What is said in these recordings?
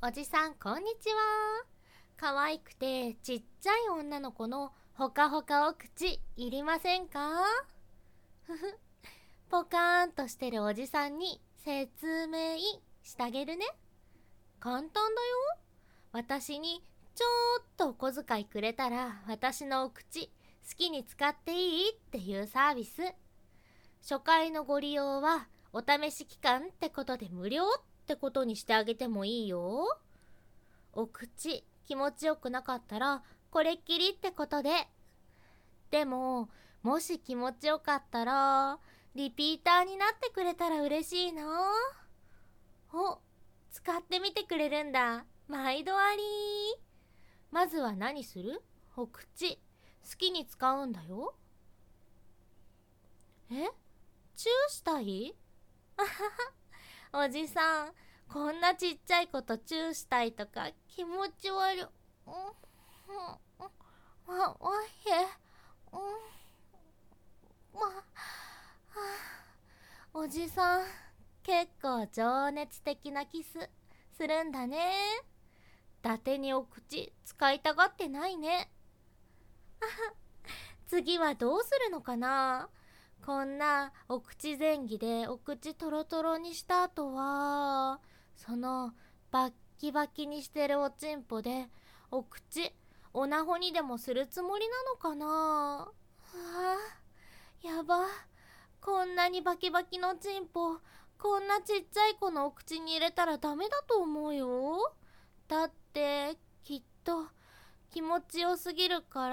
おじさんこんにちは。可愛くてちっちゃい女の子のほかほかお口いりませんか？ふふ。ポカーンとしてるおじさんに説明してあげるね。簡単だよ。私にちょっとお小遣いくれたら私のお口好きに使っていいっていうサービス。初回のご利用はお試し期間ってことで無料ってことにしてあげてもいいよ。お口気持ちよくなかったらこれっきりってことで。でももし気持ちよかったらリピーターになってくれたら嬉しいな。お、使ってみてくれるんだ。毎度あり。まずは何する？お口好きに使うんだよ。チューしたい？あはは、おじさんこんなちっちゃい子とチューしたいとか気持ち悪い。わへおじさん結構情熱的なキスするんだね。伊達にお口使いたがってないね。次はどうするのかな。こんなお口前戯でお口トロトロにした後はそのバッキバキにしてるおちんぽでお口おなほにでもするつもりなのかな。やば、こんなにバキバキのちんぽこんなちっちゃい子のお口に入れたらダメだと思うよ。だってきっと気持ちよすぎるから。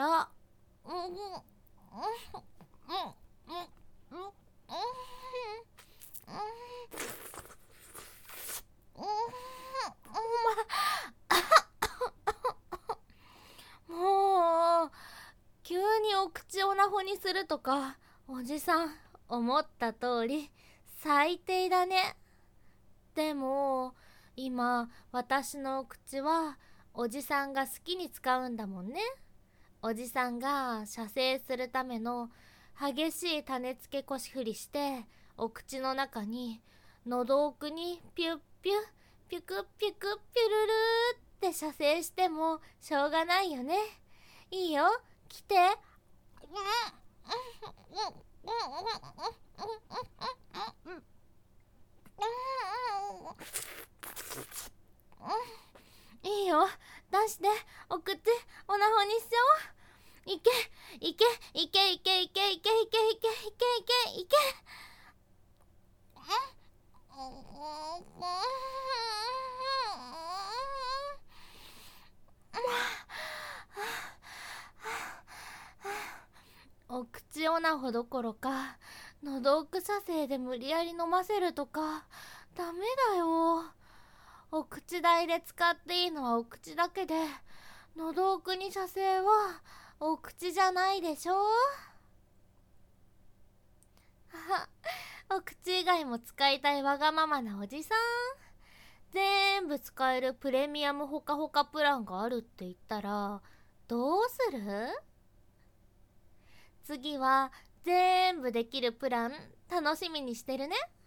もう急にお口おなほにするとかおじさん思った通り最低だね。でも今私のお口はおじさんが好きに使うんだもんね。おじさんが射精するための激しい種付け腰振りしてお口の中に喉奥にピュッピュッピュクピュクピュルルって射精してもしょうがないよね。いいよ、来て。いいよ、出してお口おなほにしよう。いけいけいけいけいけいけいけいけいけいけいけ。お口おなほどころか喉奥射精で無理やり飲ませるとかダメだよ。お口代で使っていいのはお口だけで喉奥に射精はお口じゃないでしょ。お口以外も使いたいわがままなおじさん。全部使えるプレミアムほかほかプランがあるって言ったらどうする？次は全部できるプラン楽しみにしてるね。